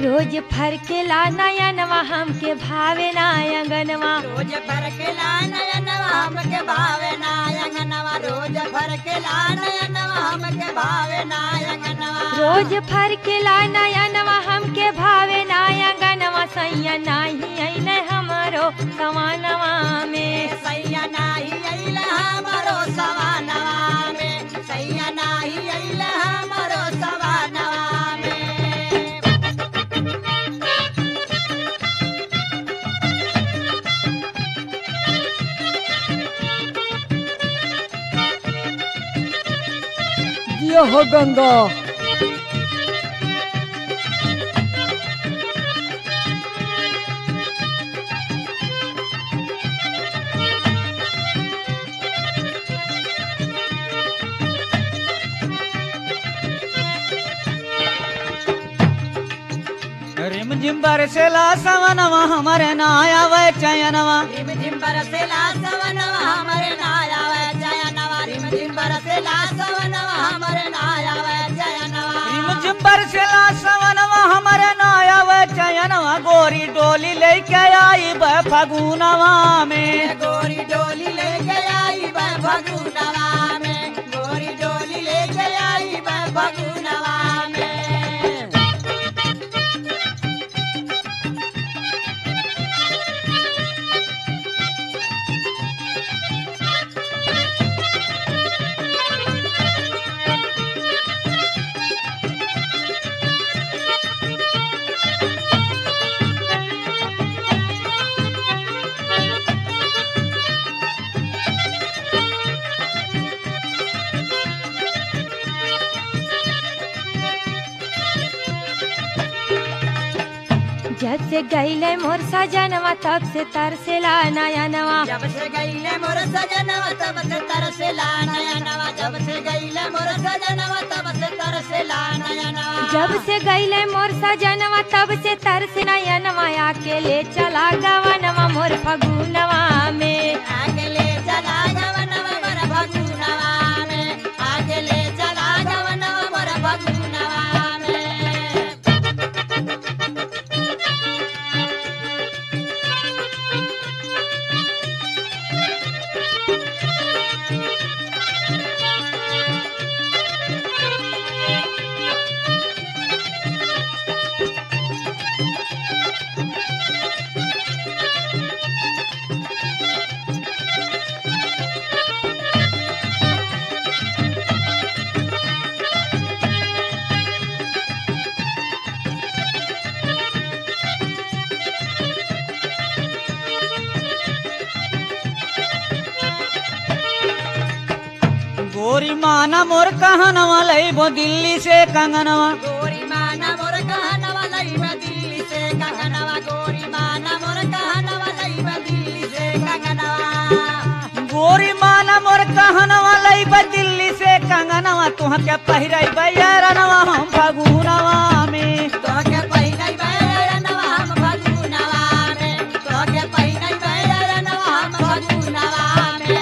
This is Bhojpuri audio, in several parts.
रोज फरकेला नयनवा हमके भावे ना अंगनवा रोज फरकेला नयनवा हमके भावे ना अंगनवा रोज फरकेला नयनवा हमके भावे ना अंगनवा रोज फरकेला नयनवा हमके भावे ना अंगनवा सैया नाही अइले हमरो सवानवा में सैया नाही अइले हमरो सवानवा में सैया नाही अइले हमरो सवानवा में ये हो गंगा रिम झिम बरसेला सवनवा हमारे ना आवे चयनवा रिम झिम बरसेला सवनवा हमरे ना आवे जयनवा रिम झिम बरसेला सवनवा हमरे ना आवे जयनवा रिम झिम बरसेला सवनवा हमारे ना आवे चयनवा गोरी डोली लेके आई फगुनवा में गोरी डोली लेके आई फगुनवा में गोरी डोली लेके आई फगुनवा में जब से गईले मोर सजनवा तब से तरसेला नयनवा जब से गईले मोर सजनवा तब से तरसेला नयनवा जब से गईले मोर सजनवा तब से तरसेला नयनवा जब से गईले मोर सजनवा तब से तरसे नयनवा आके ले चला गवनवा मोर फगुनवा में आगे ले चला गवनवा मोर फगुनवा में आगे ले चला गवनवा मोर फगुनवा में गोरी माना मोर कहनवा लईबो दिल्ली से कंगनवा गोरी माना मोर कहनवा लईबा दिल्ली से कंगनवा गोरी माना मोर कहनवा लईबा दिल्ली से कंगनवा गोरी माना मोर कहनवा लईबा दिल्ली से कंगनवा तुहके पहिरैबा यारनवा हम फगुनवा में तोके पहिनै बैरनवा हम फगुनवा में तोके पहिनै बैरनवा हम फगुनवा में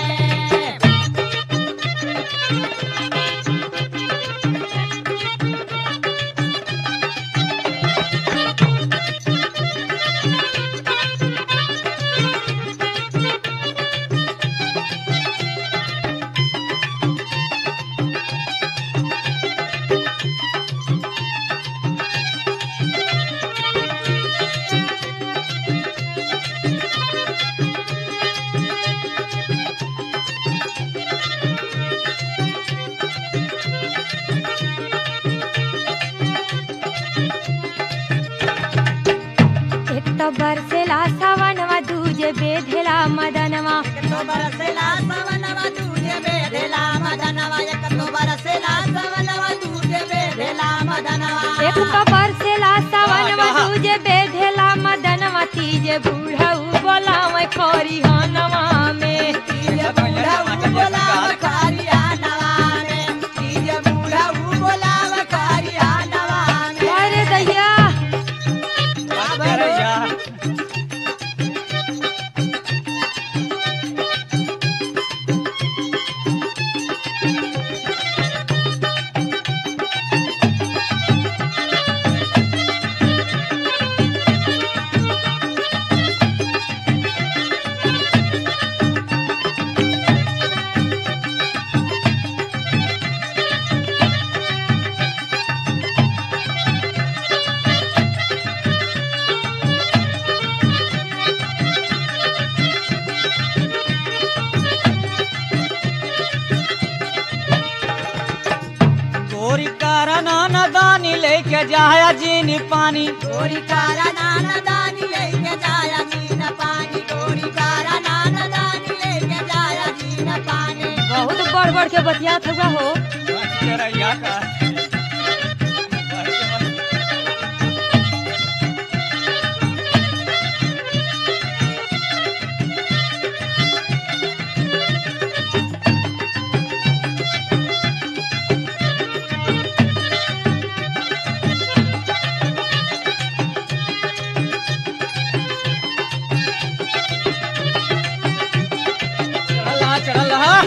बरसेला सवनवा दूजे बेधेला मदनवा तो बरसेला सवनवा दूजे बेधेला मदनवा एक तो बरसेला सवनवा दूजे बेधेला मदनवा एक तो बरसेला सवनवा दूजे बेधेला मदनवा तीजे बूढ़ऊ बोलावे खोरी हनवा में तीजे बूढ़ऊ बोलावे खारिया नवा में तीजे बूढ़ऊ बोलावे खारिया नवा में अरे दैया दानी लेके जाया जीनी पानी। गोरी कारा नाना दानी लेके जाया जीन पानी, गोरी कारा नाना दानी लेके जाया जीन पानी। बहुत बढ़ बढ़ के बतियात हुआ हो। बस तेरा या का चढ़ल रहा।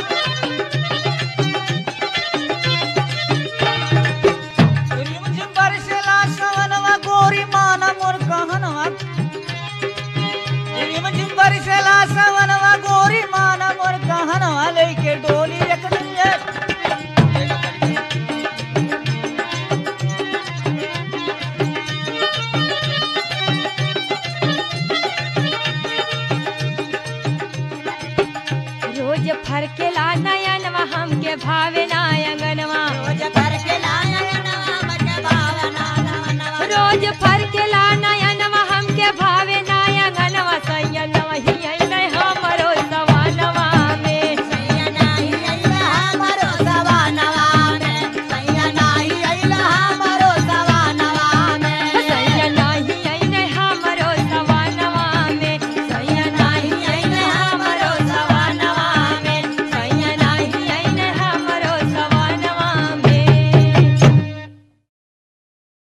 रिमझिम बरसेला सवनवा गोरी माना मोर कहनवा। रिमझिम बरसेला सवनवा गोरी माना मोर कहनवा लेके डोली एक दिन रोज फरकेला नयनवा हमके भावे ना अंगनवा। रोज भर के लाया नवा हमके भावना नवा नवा। रोज फर